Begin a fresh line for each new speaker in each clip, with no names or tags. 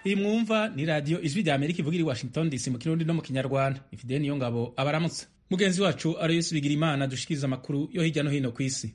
Iyi mwumva ni radio Ijwi rya Amerika ivugira i Washington DC mu Kirundi no mu Kinyarwanda. Ifide niyo ngabo abaramutse. Mugenzi wacu Aloyes Bigirimana dushikiriza amakuru yo hirya no hino kw'isi.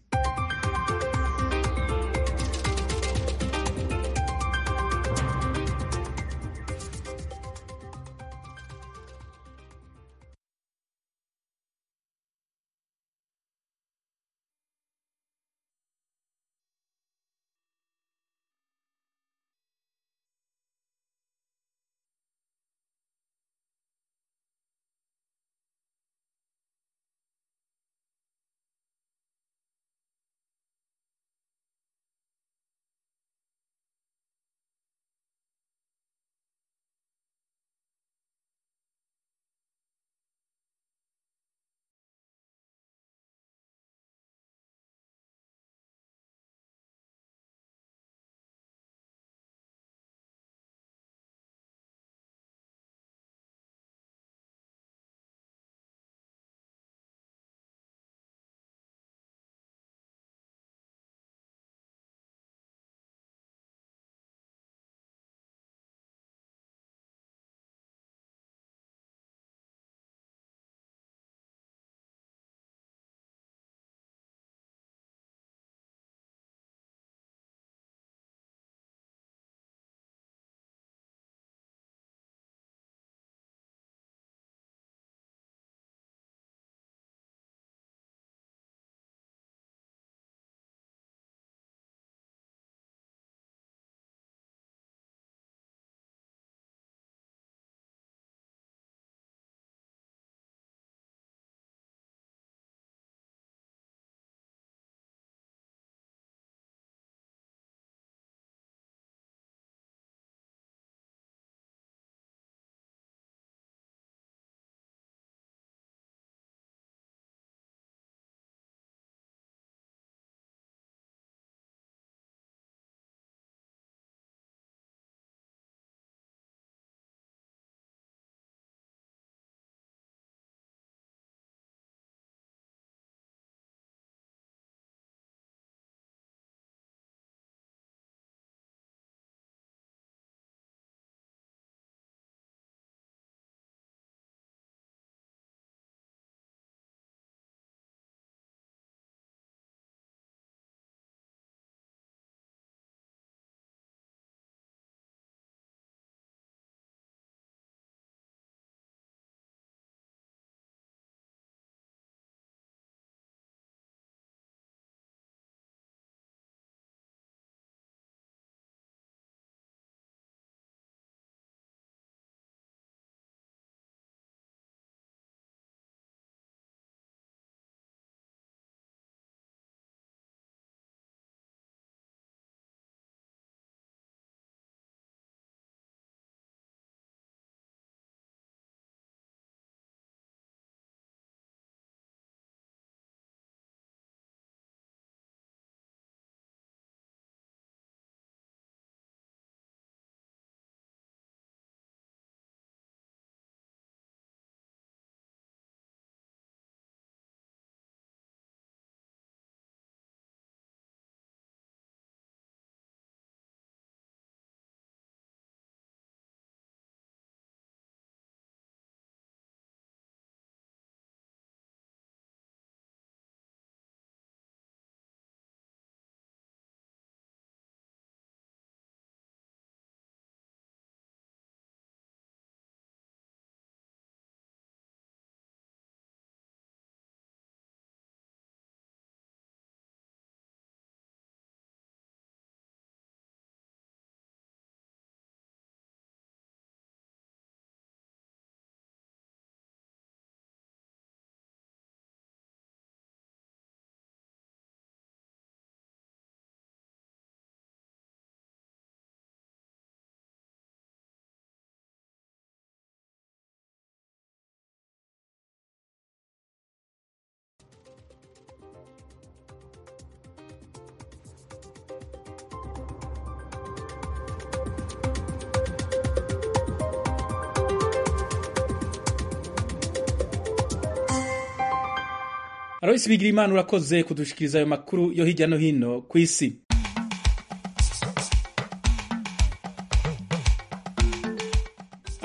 Aloyes Bigirimana urakoze kudushikiriza ayo makuru yo hirya no hino kw'isi.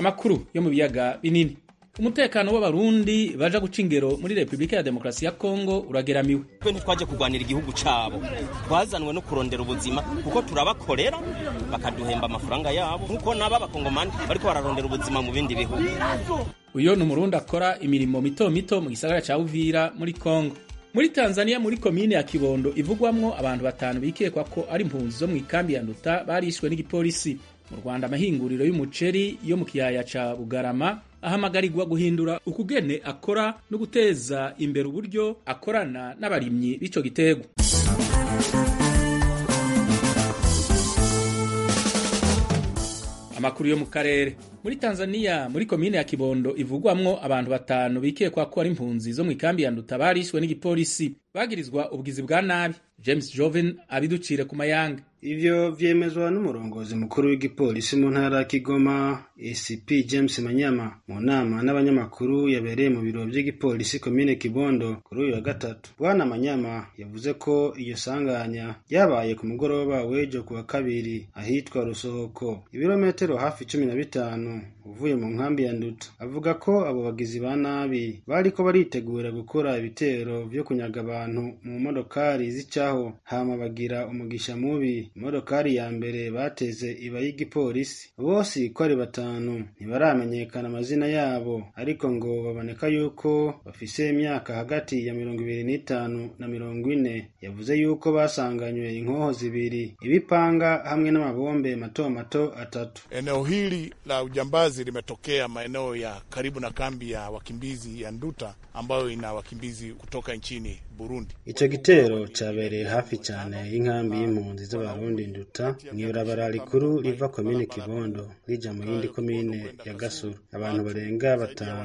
Amakuru yo mu biyaga binini. Umutekano w'abarundi baja guca ingero muri Republika ya Demokarasi ya Kongo urageramiwe.
Twe ntitwaje kurwanira igihugu cabo, twazanwe no kurondera ubuzima kuko turabakorera bakaduhemba amafaranga yabo nkuko naba bakongomani bariko bararondera ubuzima mu bindi bihugu.
Uyo ni umurundi akora imirimo mito mito mu gisagara ca Uvira muri Kongo. Muri Tanzania muri komine ya Kibondo ivugwamwo abantu 5 bikekwa ko ari impunzi zo mu ikambi ya Nduta barishwe n'igipolisi. Mu Rwanda amahinguriro y'umuceri yo mu kiyaya ca Bugarama ahamagarirwa guhindura ukugene akora no guteza imbere uburyo akorana n'abarimyi b'ico gitego. Amakuru yo mu karere. Muri Tanzania muri komine ya Kibondo ivugwamwo abantu 5 bikekwa ko ari impunzi zo mu ikambi ya Nduta barishwe n'igipolisi bagirizwa ubwizi bwa nabi. James Joven abiducire ku mayanga.
Ivyo vyemezwa n'umurongozi mukuru w'igipolisi mu ntara ya Kigoma ACP James Manyama mu nama n'abanyamakuru yabereye mu biro by'igipolisi komine Kibondo kuri uyu wa gatatu. Bwana Manyama yavuze ko iyo sanganya yabaye ku mugoroba w'ejo kuwa kabiri ahitwa Rusohoko, ibirometero hafi 15 uvuye mu nkambi ya Nduta. Avuga ko abo bagizi ba nabi bariko baritegura gukora ibitero vyo kunyaga abantu mu modokari zicaho hama bagira umugisha mubi. Modokari ya mbere bateze iba y'igipolisi. Bose ko ari 5 ntibaramenyekana amazina yabo, ariko ngo baboneka yuko bafise imyaka hagati ya 25 na 40. Yavuze yuko basanganywe inkoho 2, ibipanga hamwe n'amabombe mato mato 3.
Eneo hili la ujambazi limetokea maeneo ya karibu na kambi ya wakimbizi ya Nduta ambayo ina wakimbizi kutoka nchini Burundi.
Ico gitero cabereye hafi cyane y'inkambi y'impunzi z'abarundi Nduta mw'ibarabara rikuru riva komine Kibondo rija mu yindi komine ya Gasuru. Abantu barenga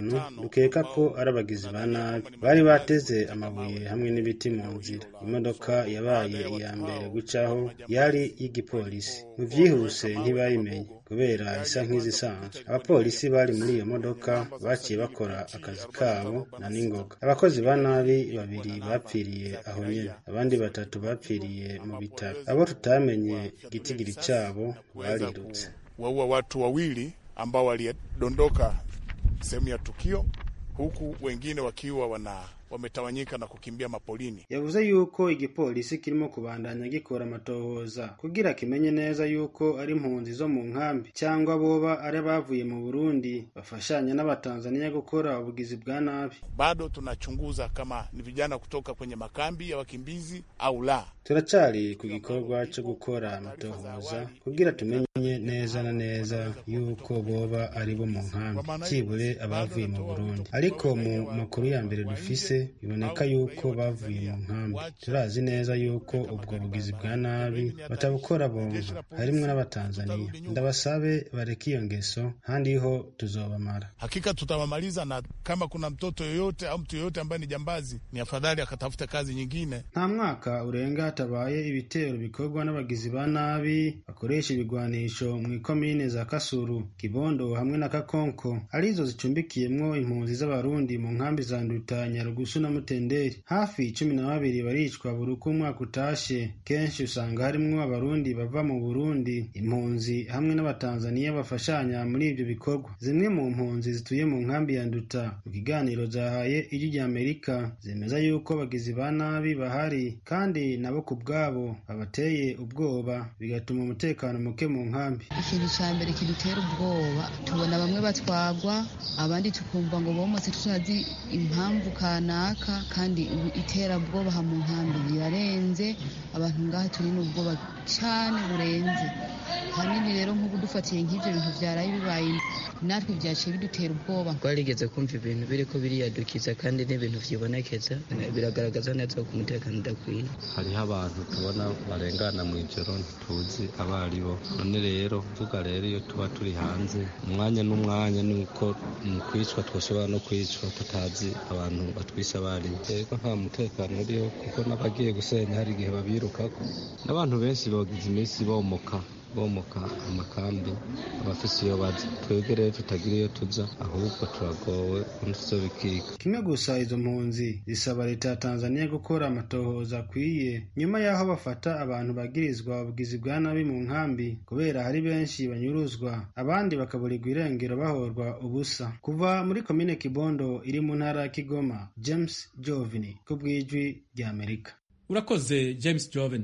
5 dukeka ko ari abagizi ba nabi bari bateze amabuye hamwe n'ibiti mu nzira. Imodoka yabaye iya mbere gucaho yari y'igipolisi. Mu vyihuse ntibayimenye kubera isa nk'izisanzwe. Abapolisi bari muri iyo modoka baciye bakora akazi kabo na ningoga. Abakozi ba nabi 2 bapfiriye aho nyene, abandi 3 bapfiriye mu bitaro. Abo tutamenye igitigiri cabo barirutse.
Waua watu 2 ambao walidondoka sehemu ya tukio, huku wengine wakiwa wametawanyika na kukimbia mapolini.
Yavuze yuko igipolisi kirimo kubandanya gikora amatohoza kugira kimenye neza yuko ari impunzi zo mu nkambi cyangwa boba ari bavuye mu Burundi bafashanya n'abatanzania gukora ubugizi bwa nabi.
Bado tunachunguza kama ni vijana kutoka kwenye makambi ya wakimbizi au la.
Turacari ku gikorwa cyo gukora amatohoza kugira tumenye neza na neza yuko boba ari bo mu nkambi kibure abavuye mu Burundi. Ariko mu makuru ya mbere dufise biboneka yuko bavuye mu nkambi. Turazi neza yuko ubwo bugizi bwa nabi batabukora bombo, harimwo n'abatanzania. Ndabasabe bareke iyo ngeso handi ho tuzobamara.
Hakika tutawamaliza, na kama kuna mtoto yoyote au mtu yoyote ambaye ni jambazi ni afadhali akatafuta kazi nyingine.
Nta mwaka urenga hatabaye ibitero bikorwa n'abagizi ba nabi bakoresha ibigwanisho mu ikomine za Kasuru, Kibondo hamwe na Kakonko arizo zicumbikiyemwo impunzi z'abarundi mu nkambi za Nduta, Nyarugusu na Mutenderi. Hafi 12 baricwa buri umwaka utashe. Kenshi usanga harimwo abarundi bava mu Burundi, impunzi hamwe n'abatanzania bafashanya muri ibyo bikorwa. Zimwe mu mpunzi zituye mu nkambi ya Nduta mu kiganiro zahaye ijwi rya Amerika zemeza yuko bagizi ba nabi bahari kandi nabo kubwabo babateye ubwoba bigatuma umutekano muke mu nkambi.
Ikintu cya mbere kidutera ubwoba, tubona bamwe batwagwa abandi tukumva ngo bomose tutazi impamvu kanaka, kandi iterabwoba ha mu nkambi birarenze. Abantu ngaha turi n'ubwoba cyane burenze hanini. Rero nk'ubu dufatiye nk'ivyo bintu vyaraye bibaye natwe vyaciye bidutera ubwoba.
Twarigeze kumva ibintu biriko biriyadukiza kandi n'ibintu vyibonekeza biragaragaza neza ko umutekano udakwiye.
Hariho abantu tubona barengana mu ijoro ntituzi abaribo. None rero vuga rero iyo tuba turi hanze umwanya n'umwanya nuko mu kwicwa twoshobora no kwicwa tutazi abantu batwisha abaribo. Rero nta mutekano uriho kuko n'abagiye gusenya hari igihe babirukako. N'abantu benshi bagize iminsi bomoka bomoka amakambi abafise iyo baza. Twebwe rero tutagira iyo tuja, ahubwo turagowe ntituzobikika.
Kimwe gusa izo mpunzi zisaba leta ya Tanzania gukora amatohoza akwiye nyuma y'aho bafata abantu bagirizwa ubugizi bwa nabi mu nkambi, kubera hari benshi banyuruzwa abandi bakaburirwa irengero bahorwa ubusa. Kuva muri komine Kibondo iri mu ntara ya Kigoma, James Jovini ku bw'ijwi rya Amerika.
Urakoze James Jovini.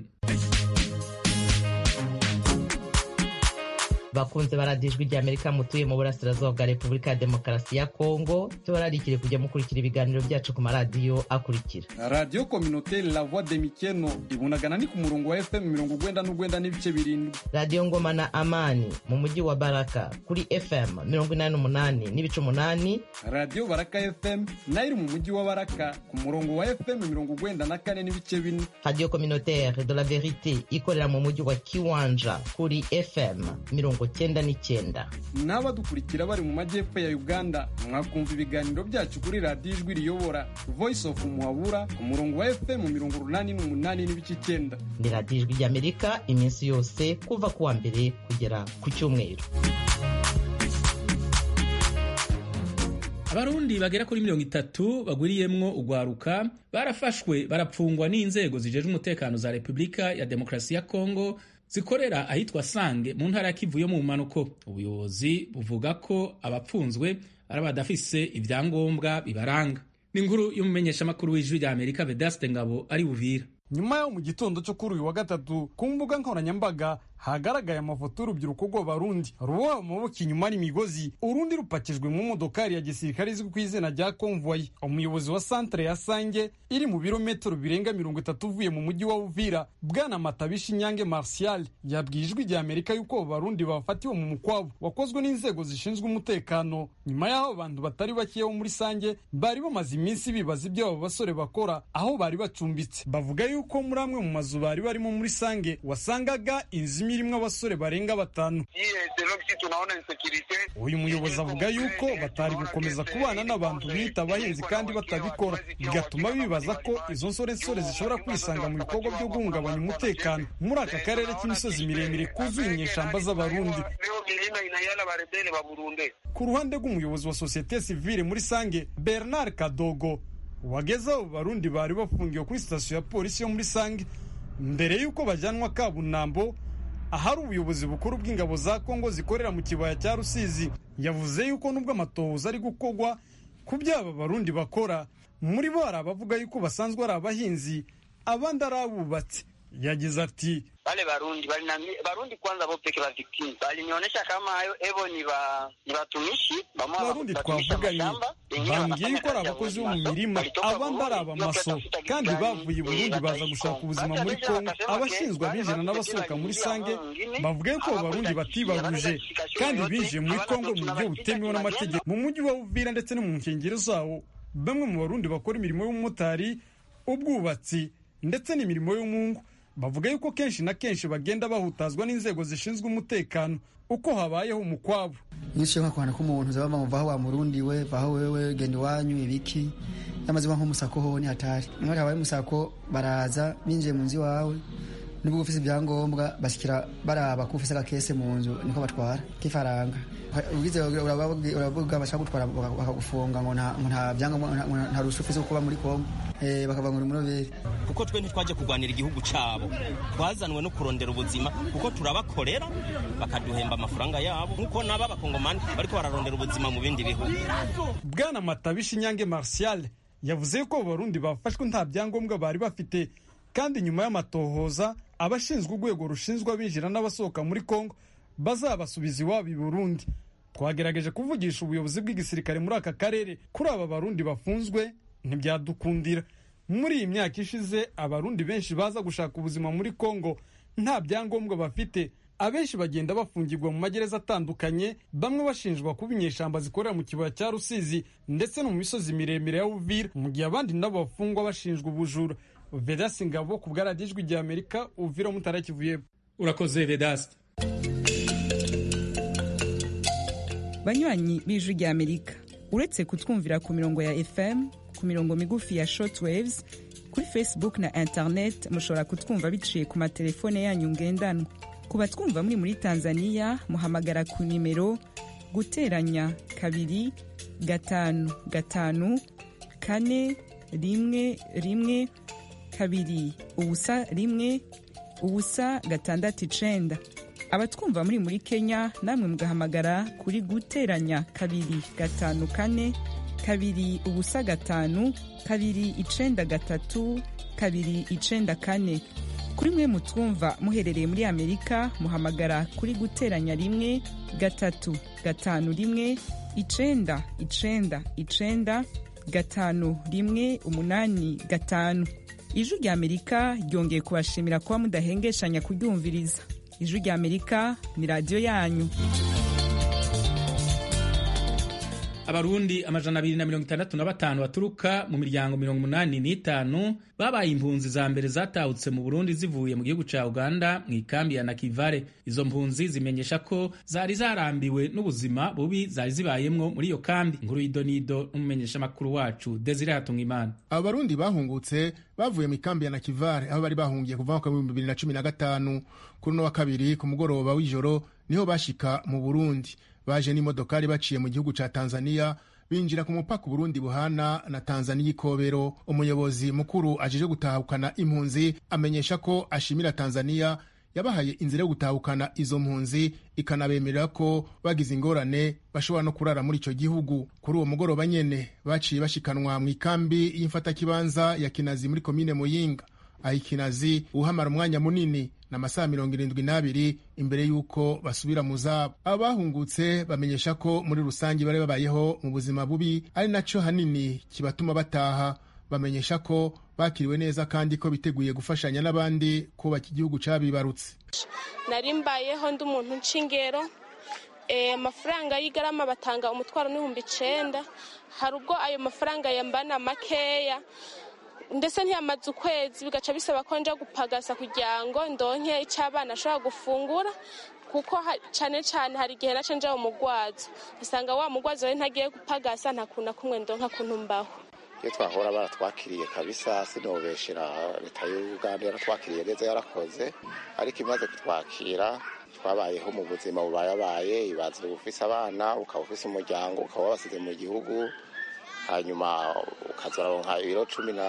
bakunze baradijwe rya Amerika mutuye mu burasirazuba bwa Repubulika ya Demokarasi ya Kongo, tubararikire kujya mukurikira ibiganiro byacu ku maradiyo akurikira:
Radio Communautaire La Voix de Mikeno ibunagana ni ku murongo wa FM 99 n'ibice birindwi.
Radio Ngoma na Amani mu mujyi wa Baraka kuri FM 88 n'ibice 8.
Radio Baraka FM nayo iri mu mujyi wa Baraka ku murongo wa FM 94 n'ibice 4.
Radio Communautaire de la Verite ikorera mu mujyi wa Kiwanja kuri FM 99.
N'abadukurikira bari mu majyepfo ya Uganda mwakumva ibiganiro byacu kuri Radio Ijwi Riyobora Voice of Muhabura ku murongo wa FM 88 n'ibice 9.
Ni Radio Ijwi ry'Amerika iminsi yose kuva kuwa mbere kugera ku cyumweru.
Abarundi bagera kuri 30 bagwiriyemwo ugwaruka barafashwe barapfungwa n'inzego zijeje umutekano za Repubulika ya Demokarasi ya Kongo zikorera ahitwa Sange mu ntara ya Kivu yo mu manuko. Ubuyobozi buvuga ko abapfunzwe ari abadafise ivyangombwa bibaranga. Ni inkuru y'umumenyesha makuru w'Ijwi rya Amerika Vedaste Ngabo ari Uvira.
Nyuma yo mu gitondo cyo kuri uyu wa gatatu ku mbuga nkoranyambaga hagaragaye amafoto y'urubyiruko rw'Abarundi ruboha amaboko inyuma n'imigozi, urundi rupakijwe mu modokari ya gisirikare izwi ku izina rya Convoy. Umuyobozi wa centre ya Sange iri mu birometero birenga 30 uvuye mu mujyi wa Uvira, Bwana Matabishi Nyange Martial, yabwiye Ijwi rya Amerika yuko Abarundi bafatiwe mu mukwabo wakozwe n'inzego zishinzwe umutekano. Nyuma y'aho abantu batari bake bo muri Sange bari bamaze iminsi bibaza ibyo abo basore bakora aho bari bacumbitse. Bavuga yuko muri amwe mu mazu bari barimo muri Sange wasangaga inzu irimwo abasore barenga 5. Uyu muyobozi avuga yuko batari gukomeza kubana n'abantu bita abahinzi kandi batabikora, bigatuma bibaza ko izo nsore zishobora kwisanga mu bikorwa byo guhungabanya umutekano muri aka karere k'imisozi miremire kuzuye inyeshamba z'Abarundi. Ku ruhande rw'umuyobozi wa societe civile muri Sange, Bernard Kadogo, wagezeho Abarundi bari bafungiwe kuri sitasiyo ya polisi yo muri Sange mbere yuko bajyanwa Kabunambo ahari ubuyobozi bukuru bw'ingabo za Kongo zikorera mu kibaya cya Rusizi. Yavuze yuko nubwo amatohoza ari gukogwa ku byaba Abarundi bakora, muri bo hari abavuga yuko basanzwe ari abahinzi abandi ari abubatsi. Yagize ati
wale Barundi kwanza bo peke ba victim balinionyesha kama hayo evo ni batumishi
Barundi twavuganye bambwiye yuko ari abakozi bo mu mirima abandi ari abamaso kandi bavuye Burundi baza gushaka ubuzima muri Kongo. Abashinzwe abinjira n'abasohoka muri Sange bavuga yuko Abarundi batibaruje kandi binjiye muri Kongo mu buryo butemewe n'amategeko. Mu mujyi wa Uvira ndetse no mu nkengero zawo, bamwe mu Barundi bakora imirimo y'umumotari, ubwubatsi ndetse n'imirimo y'umungu bavuga yuko kenshi na kenshi bagenda bahutazwa n'inzego zishinzwe umutekano uko habayeho umukwabo.
Nishe nka kwana k'umuntu zaba muvaho wa Murundi we baho wewe genda wanyu ibiki yamaze nko musako ho ni hatari. Mwari habaye musako baraza binjiye mu nzi wawe nubwo ufise ibyangombwa bashikira baraba ko ufise agakese mu nzu niko batwara kifaranga. Ugize uravuga bashaka gutwara bakagufunga ngo nta byangombwa nta rusufise kuba muri Kongo. Bakava muri Muroberi
kuko twe ntitwaje kurwanira igihugu cyabo, twazanwe no kurondera ubuzima kuko turabakorera bakaduhemba amafaranga yabo nkuko naba bakongomani bariko bararondera ubuzima mu bindi bihugu.
Bwana Matabishi Nyange Martial yavuze ko Abarundi bafashwe nta byangombwa bari bafite, kandi nyuma y'amatohoza abashinzwe urwego rushinzwe abinjira n'abasohoka muri Kongo bazabasubiza iwabo i Burundi. Twagerageje kuvugisha ubuyobozi bw'igisirikare muri aka karere kuri aba Barundi bafunzwe ntibyadukundira. Muri iyi myaka ishize Abarundi benshi baza gushaka ubuzima muri Kongo nta byangombwa bafite, abenshi bagenda bafungirwa mu magereza atandukanye, bamwe bashinjwa kuba inyeshamba zikorera mu kibaya cya Rusizi ndetse no mu misozi miremire ya Uvira, mu gihe abandi nabo bafungwa bashinjwa ubujura. Vedaste Ngabo ku bw'Radiyo Ijwi rya Amerika, Uvira mu ntara ya Kivu y'Epfo.
Urakoze Vedaste.
Banywanyi b'Ijwi rya Amerika, uretse kutwumvira ku mirongo ya FM, ku mirongo migufi ya shortwaves, kuri Facebook na internet mushobora kutwumva biciye ku matelefone yanyu ngendanwa. ku batwumva muri Tanzania muhamagara ku nimero guteranya 2 5 5 4 1 2 ubusa 1 ubusa 6 abatwumva muri Kenya namwe mugahamagara kuri guteranya 2 5 4 2 ubusa 5 2 9 3 2 9 kuri mwe mutwumva muherereye muri Amerika muhamagara kuri guteranya 1 3 5 1 9 9 9 5 1 8 5. Ijwi rya Amerika ryongeye kubashimira kuba mudahengeshanya kuryumviriza. Ijwi rya Amerika ni radio yanyu.
Abarundi 265 baturuka mu miryango 85 babaye impunzi za mbere zatahutse mu Burundi zivuye mu gihugu ca Uganda mu ikambi ya Nakivale. Izo mpunzi zimenyesha ko zari zarambiwe n'ubuzima bubi zari zibayemwo muri iyo kambi. Inkuru y'idonido n'umumenyesha makuru wacu Desire Hatungimana.
Abarundi bahungutse bavuye mu ikambi ya Nakivale aho bari bahungiye kuva mu 2015 kuri no wa kabiri ku mugoroba w'ijoro niho bashika mu Burundi. Baje n'imodokari baciye mu gihugu ca Tanzania binjira ku mupaka Burundi buhana na Tanzania Ikobero. Umuyobozi mukuru ajeje gutahukana impunzi amenyesha ko ashimira Tanzania yabahaye inzira yo gutahukana izo mpunzi ikanabemerera ko bagize ingorane bashobora no kurara muri ico gihugu. Kuri uwo mugoroba nyene baciye bashikanwa mu ikambi y'imfatakibanza ya Kinazi muri komine Muyinga. Aho Kinazi uhamara umwanya munini na masaha 72 imbere yuko basubira mu zabo. Abahungutse bamenyesha ko muri rusangi bari babayeho mu buzima bubi ari naco hanini kibatuma bataha. Bamenyesha ko bakiriwe neza kandi ko biteguye gufashanya n'abandi kubaka igihugu cabibarutse.
Narimbayeho ndi umuntu ncingero amafaranga y'igarama batanga umutwaro n'9,000 hari ubwo ayo mafaranga yambana makeya ndetse ntiyamaze ukwezi bigaca bisaba ko nja gupagasa kugira ngo ndonke icy'abana ashobora gufungura kuko cyane cyane hari igihe nace nja umugwazo usanga wa mugwazo rero ntagiye gupagasa ntakuna kumwe ndonka kuntumbaho.
Iyo twahora baratwakiriye kabisa sinobeshera leta y'u Uganda yaratwakiriye neza yarakoze ariko imaze kutwakira twabayeho mu buzima bubayabaye ibaze ufise abana ukaba ufise umuryango ukaba wabasize mu gihugu hanyuma ukazaronka ibiro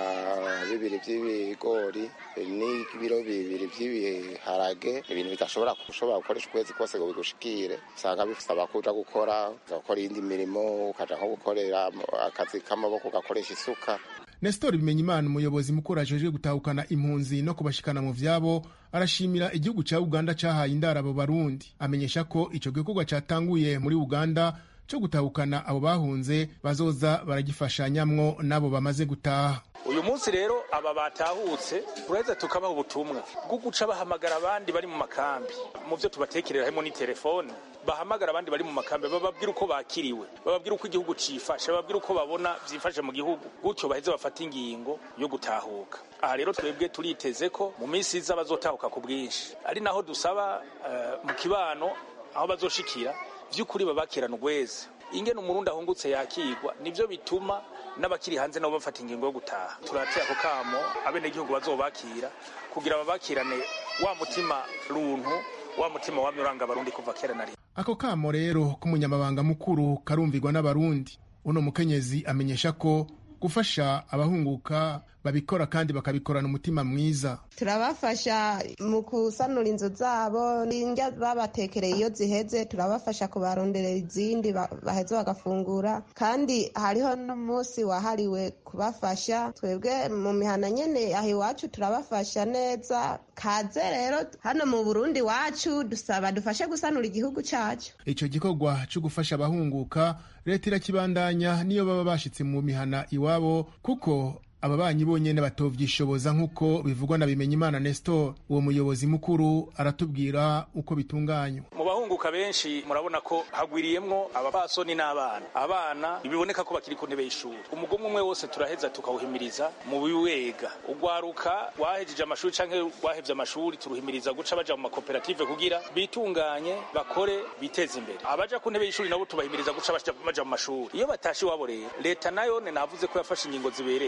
12 by'ibigori n'ibiro 2 by'ibiharage ibintu bidashobora gukoresha ukwezi kose ngo bigushikire usanga bifasaba kuja gukora indi mirimo ukaja nko gukorera akazi k'amaboko ugakoresha isuka.
Nestor Bimenyimana umuyobozi mukuru ajeje gutahukana impunzi no kubashikana mu vyabo arashimira igihugu ca Uganda cahaye indara abo Barundi. Amenyesha ko ico gikorwa catanguye muri Uganda cyo gutahukana abo bahunze bazoza baragifashanyamwo nabo bamaze gutaha.
Uyu munsi rero aba batahutse turaheza tukabaha ubutumwa bwo guca bahamagara abandi bari mu makambi mu byo tubatekerera harimo ni telefone bahamagara abandi bari mu makambi bababwira uko bakiriwe bababwira uko igihugu cifashe bababwira uko babona vyifashe mu gihugu gutyo baheze bafata ingingo yo gutahuka. Aha rero twebwe turiteze ko mu minsi iza bazotahuka ku bwinshi ari naho dusaba mu kibano aho bazoshikira vy'ukuri babakirana ugweze ingene umurundi ahungutse yakigwa nivyo bituma n'abakiri hanze nabo bafata ingingo yo gutaha. Turateye ako kamo abene gihugu bazobakira kugira babakirane wa mutima runtu wa mutima wa miranga abarundi kuva kera nari.
Ako kamo rero k'umunyamabanga mukuru karumvirwa n'abarundi. Uno mukenyezi amenyesha ko gufasha abahunguka babikora kandi bakabikorana umutima mwiza.
Turabafasha mu kusanura inzu zabo n'indya babatekereye iyo ziheze turabafasha kubaronderera izindi baheze bagafungura kandi hariho n'umunsi wahariwe kubafasha twebwe mu mihana nyene aho iwacu turabafasha neza. Kaze rero hano mu Burundi wacu dusaba dufashe gusanura igihugu cacu.
Ico gikorwa cyo gufasha abahunguka leta irakibandanya niyo baba bashitse mu mihana iwabo kuko ababanyi bonyene batovyishoboza nkuko bivugwa na Bimenyimana Nestor. Uwo muyobozi mukuru aratubwira uko bitunganywa.
Mu bahunguka benshi murabona ko hagwiriyemwo abapasoni n'abana. Abana biboneka ko bakiri ku ntebe y'ishuri. Umugomwe umwe wose turaheza tukawuhimiriza mu biwega. Ugwaruka wahejeje amashuri canke wahevye amashuri turuhimiriza guca baja mu makoperative kugira bitunganye bakore biteze imbere. Abaja ku ntebe y'ishuri nabo tubahimiriza guca baja mu mashuri. Iyo batashi wabo rero leta nayo navuze ko yafashe ingingo zibereye. Turabasa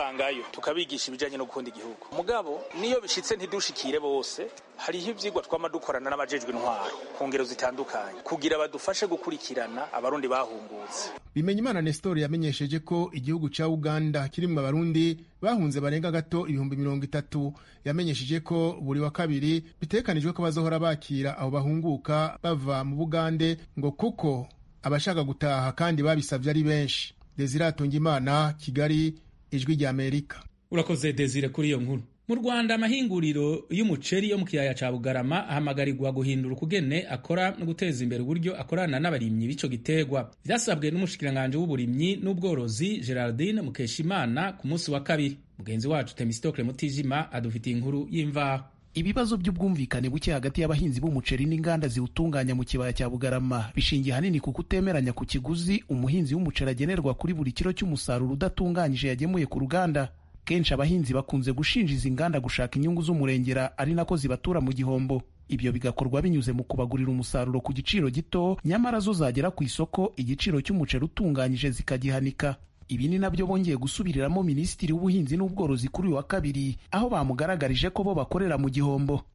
tubasangayo tukabigisha ibijanye no gukunda igihugu. Mugabo niyo bishitse ntidushikire bose, hariho ivyigwa twama dukorana n'abajejwe intwaro ku ngero zitandukanye kugira badufashe gukurikirana abarundi bahungutse.
Bimenyimana Nestor yamenyesheje ko igihugu ca Uganda kirimwo abarundi bahunze barenga gato 30,000. Yamenyesheje ko buri wa kabiri bitekanijwe ko bazohora bakira abo bahunguka bava mu Bugande ngo kuko abashaka gutaha kandi babisavye ari benshi. Desire Atungimana, Kigali, Ijwi rya Amerika.
Urakoze Desire kuri iyo nkuru. Mu Rwanda amahinguriro y'umuceri yo mu kiyaya ca Bugarama ahamagarirwa guhindura ukugene akora no guteza imbere uburyo akorana n'abarimyi b'ico gitegwa. Vyasabwe n'umushikiranganje w'uburimyi n'ubworozi Gerardine Mukeshimana ku munsi wa kabiri. Mugenzi wacu Temistocle Mutijima adufitiye inkuru y'imvaho.
Ibibazo by'ubwumvikane buke hagati y'abahinzi b'umuceri n'inganda ziwutunganya mu kibaya cya Bugarama bishingiye hanini ku kutemeranya ku kiguzi umuhinzi w'umuceri agenerwa kuri buri kilo cy'umusaruro udatunganyije yagemuye ku ruganda. Kenshi abahinzi bakunze gushinja izi nganda gushaka inyungu z'umurengera ari nako zibatura mu gihombo. Ibyo bigakorwa binyuze mu kubagurira umusaruro ku giciro gito, nyamara zo zagera ku isoko igiciro cy'umuceri utunganyije zikagihanika. Ibi ni nabyo bongeye gusubiriramo Minisitiri w'Ubuhinzi n'Ubworozi kuri uyu wa kabiri, aho bamugaragarije ko bo bakorera mu gihombo.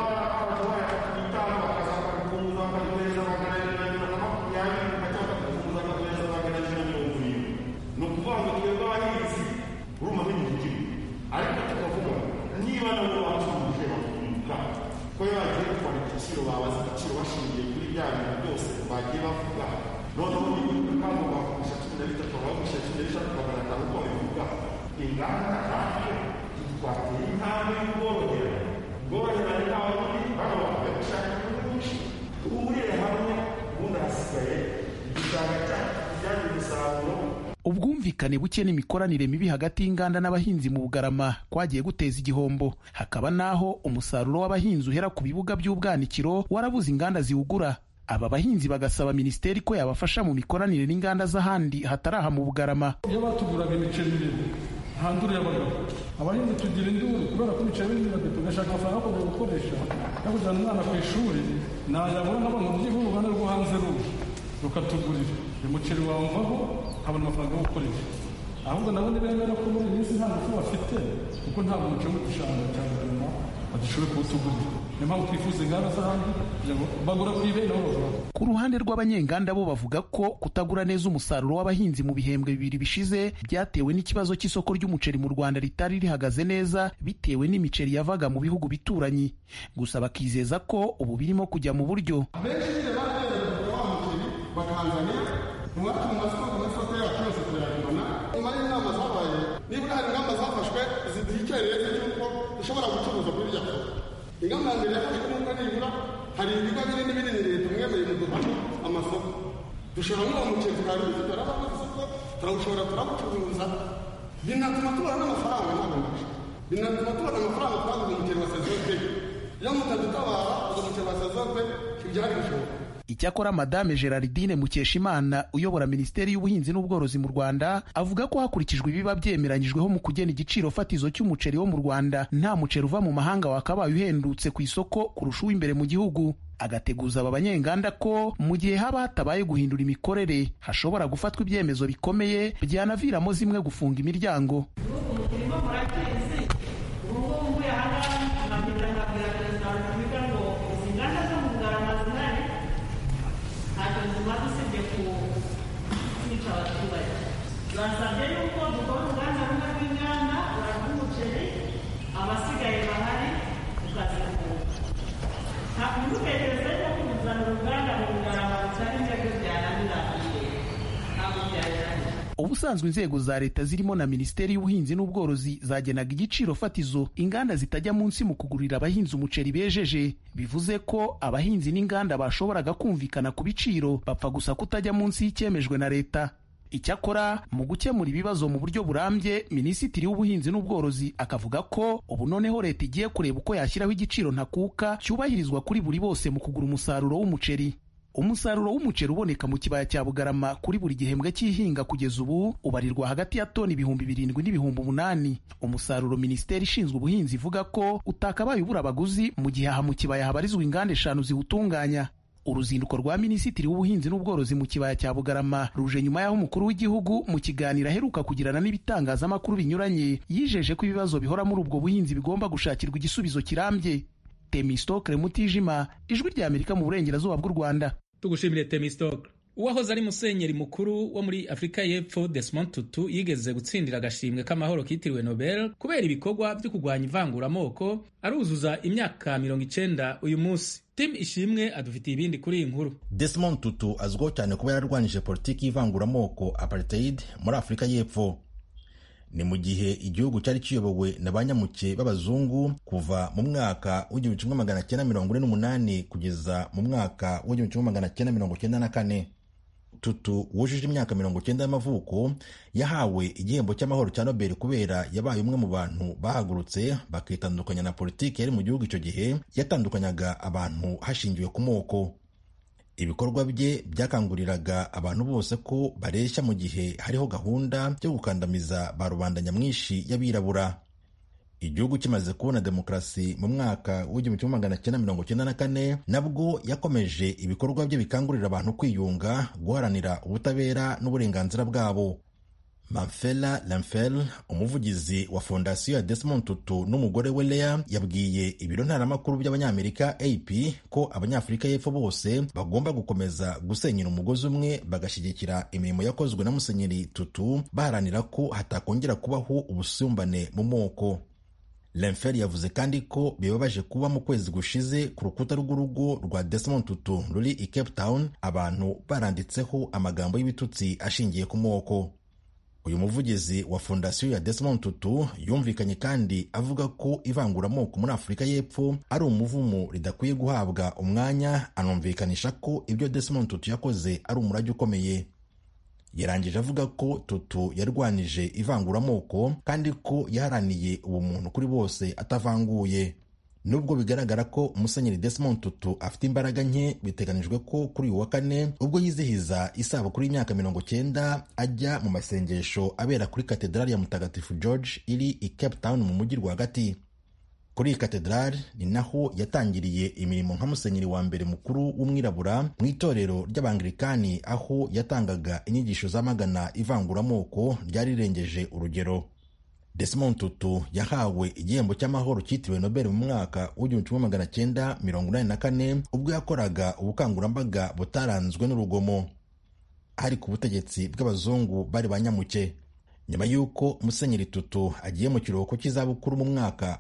Ubwumvikane buke n'imikoranire mibi hagati y'inganda n'abahinzi mu Bugarama kwagiye guteza igihombo. Hakaba naho umusaruro w'abahinzi uhera ku bibuga by'ubwanikiro warabuze inganda ziwugura. Aba bahinzi bagasaba Minisiteri ko yabafasha mu mikoranire n'inganda z'ahandi hataraha mu Bugarama.
Iyo batuguraga imiceri nta nduru y'abagabo, abahinzi tugira induru kubera ko imiceri y'ibiribwa tugashaka amafaranga yo gukoresha yo kujyana umwana ku ishuri, nayabona ngo byibura uruganda rwo hanze rukatugurira umuceri wamvaho habona amafaranga yo gukoresha. Ahubwo nabo ntibemera ko muri iyi minsi nta ngufu bafite kuko ntabwo umuceri wo gushanga cyane Bugarama badashobora kuwutugurira. Niyo mpamvu twifuza inganda z'ahandi kugira ngo bagura ku ibere nabo bagura.
Ku ruhande rw'abanyenganda bo bavuga ko kutagura neza umusaruro w'abahinzi mu bihembwe bibiri bishize byatewe n'ikibazo cy'isoko ry'umuceri mu Rwanda ritari rihagaze neza bitewe n'imiceri yavaga mu bihugu bituranyi. Gusa bakizeza ko ubu birimo kujya mu buryo.
Nibura hari ingamba zafashwe zidikereye z'uko dushobora gucuruza kuri irya soko. Ingamba ya mbere yafashwe n'uko nibura hari ibigo binini binini leta mwemeye mu duhana amasoko. Dushobora nk'uwo muceri tukaruzi turabakoze isoko turawushobora turabucuruza binatuma tubona n'amafaranga ntabwo mbasha. Binatuma tubona amafaranga twaguze umuceri wa sezonpe. Iyo mutadutabara uwo muceri wa sezonpe ntibyari bishoboka.
Icyakora Madame Gerardine Mukeshimana uyobora Minisiteri y'Ubuhinzi n'Ubworozi mu Rwanda avuga ko hakurikijwe ibiba byemeranyijweho mu kugena igiciro fatizo cy'umuceri wo mu Rwanda nta muceri uva mu mahanga wakabaye uhendutse ku isoko kurusha uw'imbere mu gihugu. Agateguza aba banyenganda ko mu gihe haba hatabaye guhindura imikorere hashobora gufatwa ibyemezo bikomeye byanaviramo zimwe gufunga imiryango.
Basabye yuko dukora uruganda rumwe rw'inganda rw'umuceri abasigaye bahari tukazikura. Ntabwo dutekereza yuko kuzana uruganda mu Bugarama bitari inzego byarangiye. Ntabwo byarangiye.
Ubusanzwe inzego za leta zirimo na Minisiteri y'Ubuhinzi n'Ubworozi zagenaga igiciro fatizo inganda zitajya munsi mu kugurira abahinzi umuceri bejeje. Bivuze ko abahinzi n'inganda bashoboraga kumvikana ku biciro bapfa gusa kutajya munsi y'icyemejwe na leta. Icyakora mu gukemura ibibazo mu buryo burambye Minisitiri w'Ubuhinzi n'Ubworozi akavuga ko ubu noneho leta igiye kureba uko yashyiraho igiciro ntakuka cyubahirizwa kuri buri bose mu kugura umusaruro w'umuceri. Umusaruro w'umuceri uboneka mu kibaya cya Bugarama kuri buri gihembwe cy'ihinga kugeza ubu ubarirwa hagati ya toni 7,000 n'ibihumbi 8. Umusaruro Minisiteri ishinzwe ubuhinzi ivuga ko utakabaye ubura abaguzi mu gihe aha mu kibaya habarizwa inganda 5 ziwutunganya. Uruzinduko rwa minisitiri w'ubuhinzi n'ubworozi mu kibaya cya Bugarama ruje nyuma y'aho umukuru w'igihugu mu kiganiro aheruka kugirana n'ibitangazamakuru binyuranye yijeje ko ibibazo bihora muri ubwo buhinzi bigomba gushakirwa igisubizo kirambye. Temistokle Mutijima, Ijwi rya Amerika mu burengerazuba bw'u Rwanda.
Tugushimire Temistokle. Uwahoze ari musenyeri mukuru wo muri Afrika y'Epfo Desmond Tutu yigeze gutsindira agashimwe k'amahoro kitiriwe Nobel kubera ibikorwa byo kurwanya ivanguramoko aruzuza imyaka 90 uyu munsi. Tim Ishimwe adufitiye ibindi kuri iyi nkuru.
Desmond Tutu azwiho cyane kuba yararwanije politiki y'ivanguramoko apartheid muri Afrika y'Epfo. Ni mu gihe igihugu cyari kiyobowe na banyamuke b'abazungu kuva mu mwaka w'1948 kugeza mu mwaka w'1994. Tutu wujuje imyaka 90 y'amavuko yahawe igihembo cy'amahoro cya Nobel kubera yabaye umwe mu bantu bahagurutse bakitandukanya na politiki yari mu gihugu icyo gihe yatandukanyaga abantu hashingiwe ku moko. Ibikorwa bye byakanguriraga abantu bose ko bareshya mu gihe hariho gahunda yo gukandamiza ba rubanda nyamwinshi y'abirabura. Igihugu kimaze kubona demokarasi mu mwaka w'1994 nabwo yakomeje ibikorwa bye bikangurira abantu kwiyunga, guharanira ubutabera n'uburenganzira bwabo. Mamfela Lamfel, umuvugizi wa fondasiyo ya Desmond Tutu n'umugore we Lea, yabwiye ibiro ntaramakuru by'abanyamerika AP ko abanyafurika y'Epfo bose bagomba gukomeza gusenyera umugozi umwe bagashyigikira imirimo yakozwe na Musenyeri Tutu baharanira ko hatakongera kubaho ubusumbane mu moko. Lamfel yavuze kandi ko bibabaje kuba mu kwezi gushize ku rukuta rw'urugo rwa Desmond Tutu ruri i Cape Town abantu baranditseho amagambo y'ibitutsi ashingiye ku moko. Uyu muvugizi wa fondasiyo ya Desmond Tutu yumvikanye kandi avuga ko ivanguramoko muri Afurika y'Epfo ari umuvumo ridakwiye guhabwa umwanya, anumvikanisha ko ibyo Desmond Tutu yakoze ari umurage ukomeye. Yarangije avuga ko Tutu yarwanije ivanguramoko kandi ko yaharaniye ubumuntu kuri bose atavanguye. Nubwo bigaragara ko Musenyeri Desmond Tutu afite imbaraga nke, biteganijwe ko kuri uyu wa kane ubwo yizihiza isabukuru y'imyaka 90 ajya mu masengesho abera kuri katedrali ya Mutagatifu George iri i Cape Town mu mujyi rwagati. Kuri iyi katedrali ni naho yatangiriye imirimo nka musenyeri wa mbere mukuru w'umwirabura mu itorero ry'Abanglikani, aho yatangaga inyigisho zamagana ivanguramoko ryari rirengeje urugero. Desmond Tutu yahawe igihembo cy'amahoro cyitiriwe Nobel mu mwaka w'1984 ubwo yakoraga ubukangurambaga butaranzwe n'urugomo. Hari ku butegetsi bw'abazungu bari banyamuke. Nyuma y'uko Musenyeri Tutu agiye mu kiruhuko cy'izabukuru mu mwaka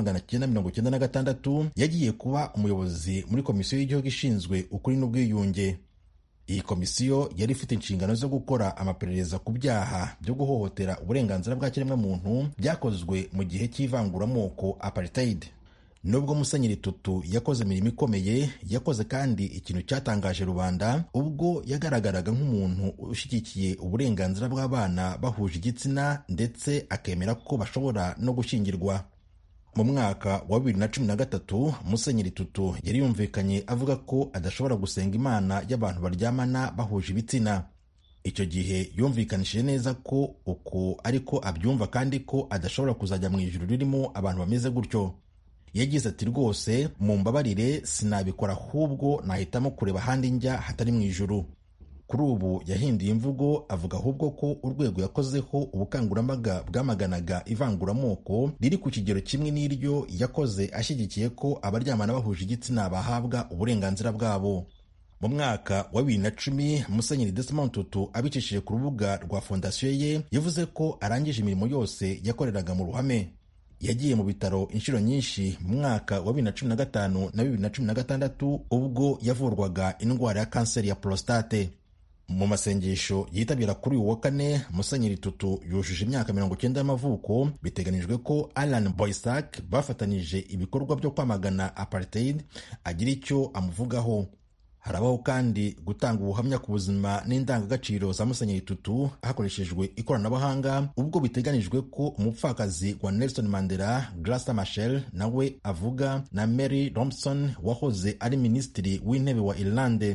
w'1996 yagiye kuba umuyobozi muri komisiyo y'igihugu ishinzwe ukuri n'ubwiyunge. Iyi komisiyo yari ifite inshingano zo gukora amaperereza ku byaha byo guhohotera uburenganzira bwa kiremwamuntu byakozwe mu gihe cy'ivanguramoko apartheid. Nubwo Musenyeri Tutu yakoze imirimo ikomeye, yakoze kandi ikintu cyatangaje rubanda ubwo yagaragaraga nk'umuntu ushyigikiye uburenganzira bw'abana bahuje igitsina ndetse akemera ko bashobora no gushyingirwa. Mu mwaka wa 2013 Musenyeri Tutu yari yumvikanye avuga ko adashobora gusenga Imana y'abantu baryamana bahuje ibitsina. Icyo gihe yumvikanishije neza ko uko ariko abyumva kandi ko adashobora kuzajya mu ijuru ririmo abantu bameze gutyo. Yagize ati rwose mumbabarire sinabikora, ahubwo nahitamo kureba ahandi njya hatari mu ijuru. Kuri ubu yahinduye imvugo avuga ahubwo ko urwego yakozeho ubukangurambaga bwamaganaga ivanguramoko riri ku kigero kimwe n'iryo yakoze ashyigikiye ko abaryamana bahuje igitsina bahabwa uburenganzira bwabo. Mu mwaka wa 2010 Musenyeri Desmond Tutu abicishije ku rubuga rwa fondasiyo ye yavuze ko arangije imirimo yose yakoreraga mu ruhame. Yagiye mu bitaro inshuro nyinshi mu mwaka wa 2015 na 2016 ubwo yavurwaga indwara ya kanseri ya prostate. Mu masengesho yitabira kuri uyu wa kane Musenyeri Tutu yujuje imyaka 90 y'amavuko. Biteganijwe ko Alan Boysack bafatanije ibikorwa byo kwamagana apartheid agira icyo amuvugaho. Harabaho kandi gutanga ubuhamya ku buzima n'indangagaciro za Musenyeri Tutu hakoreshejwe ikoranabuhanga, ubwo biteganijwe ko umupfakazi wa Nelson Mandela Graca Machel nawe avuga na Mary Robinson wahoze ari minisitiri w'intebe wa Irlande.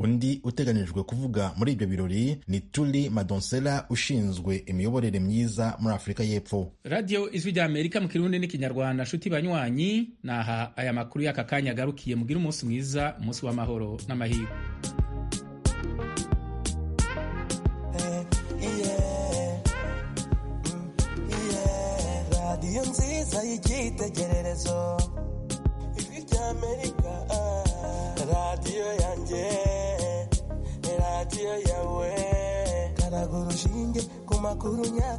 undi uteganijwe kuvuga muri ibyo birori ni Tuli Madonsela ushinzwe imiyoborere myiza muri Afurika y'Epfo.
Radio Ijwi rya Amerika mu Kirundi n'Ikinyarwanda, nshuti banywanyi, naha aya makuru y'aka kanya garukiye. Mugira umunsi mwiza, umunsi w'amahoro n'amahirwe.
Radio nziza y'igitegererezo, Ijwi rya Amerika, radio yanjye, radio yawe, karagura urushinge ku makuru nyaka.